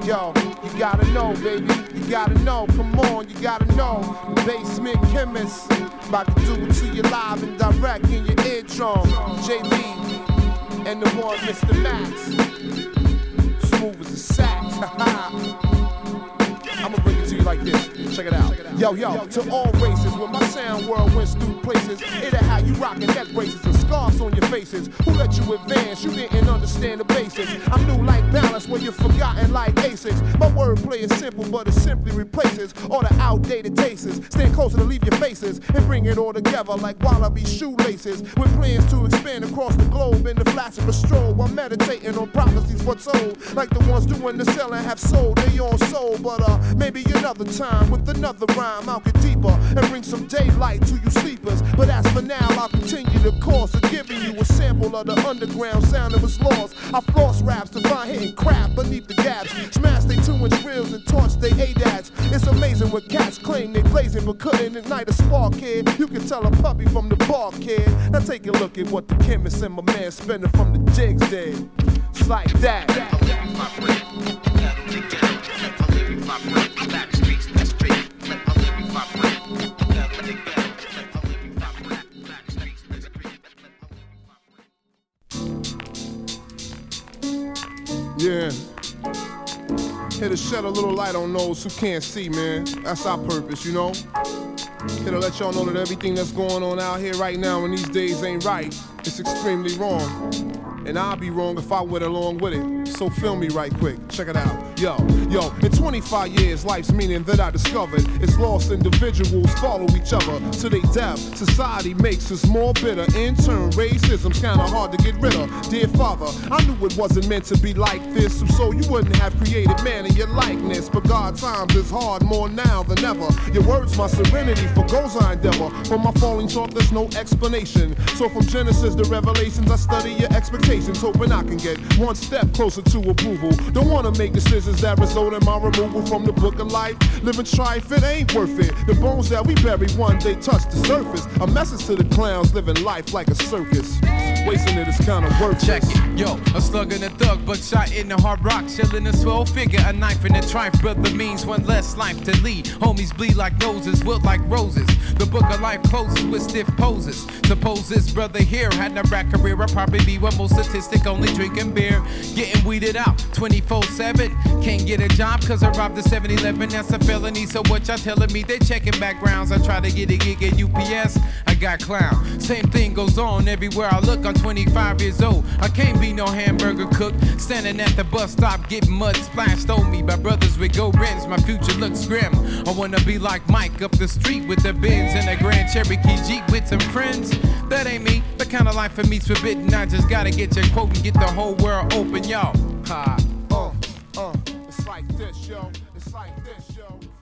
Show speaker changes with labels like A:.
A: Yo, you gotta know, baby. You gotta know. Come on, you gotta know. The Basement Chemist about to do it to you live and direct in your eardrum. J. Lee and the one, Mr. Max. Smooth as a sax. I'ma bring it to you like this. Check it out. Yo, to all races, when my sound world went through places, it'll have you rocking neck braces and scarves on your faces. Who let you advance? You didn't understand the basics. I'm new like balance when you're forgotten like ASICs. My wordplay is simple, but it simply replaces all the outdated tastes. Stand closer to leave your faces and bring it all together like wallaby shoelaces. With plans to expand across the globe in the flash of a stroll while meditating on prophecies foretold. Like the ones doing the selling have sold their own soul. But maybe another time with another rhyme I'll get deeper and bring some daylight to you sleepers. But as for now, I'll continue the course of giving you a sample of the underground sound of its laws. I floss raps to find hidden crap beneath the gaps. Smash they 2-inch reels and torch they ADATs. It's amazing what cats claim they blazing but couldn't ignite a spark, kid. You can tell a puppy from the bar, kid. Now take a look at what the chemist and my man spending from the jigs did. It's like that. Yeah. Here to shed a little light on those who can't see, man. That's our purpose, you know? Here to let y'all know that everything that's going on out here right now in these days ain't right. It's extremely wrong. And I'll be wrong if I went along with it. So film me right quick, check it out. Yo, in 25 years, life's meaning that I discovered is lost individuals follow each other to their death. Society makes us more bitter. In turn, racism's kinda hard to get rid of. Dear Father, I knew it wasn't meant to be like this, so you wouldn't have created man in your likeness. But God, times is hard more now than ever. Your words, my serenity, for goals I endeavor. For my falling short, there's no explanation. So from Genesis to Revelations, I study your expectations, hoping I can get one step closer to approval. Don't wanna make decisions that result in my removal from the book of life. Living strife, it ain't worth it. The bones that we bury one day touch the surface. A message to the clowns living life like a circus. Wasting it is kinda worthless.
B: Check it, yo, a slug and a thug, but shot in the hard rock, chillin' a swell figure, a knife in a trife. Brother means one less life to lead. Homies bleed like noses, wilt like roses. The book of life closes with stiff poses. Suppose this brother here had a rap career, I'd probably be one more statistic, only drinking beer, getting weeded out 24/7. Can't get a job cause I robbed the 7-Eleven, that's a felony. So what y'all telling me? They checking backgrounds. I try to get a gig at UPS, I got clown. Same thing goes on everywhere I look. I'm 25 years old, I can't be no hamburger cook. Standing at the bus stop getting mud splashed on me by brothers with gold rims. My future looks grim. I wanna be like Mike up the street with the Benz and a Grand Cherokee Jeep with some friends. That ain't me, the kind of life for me's forbidden. I just gotta get your quote and get the whole world open, y'all. Ha.
A: It's like this, yo. It's like this, yo.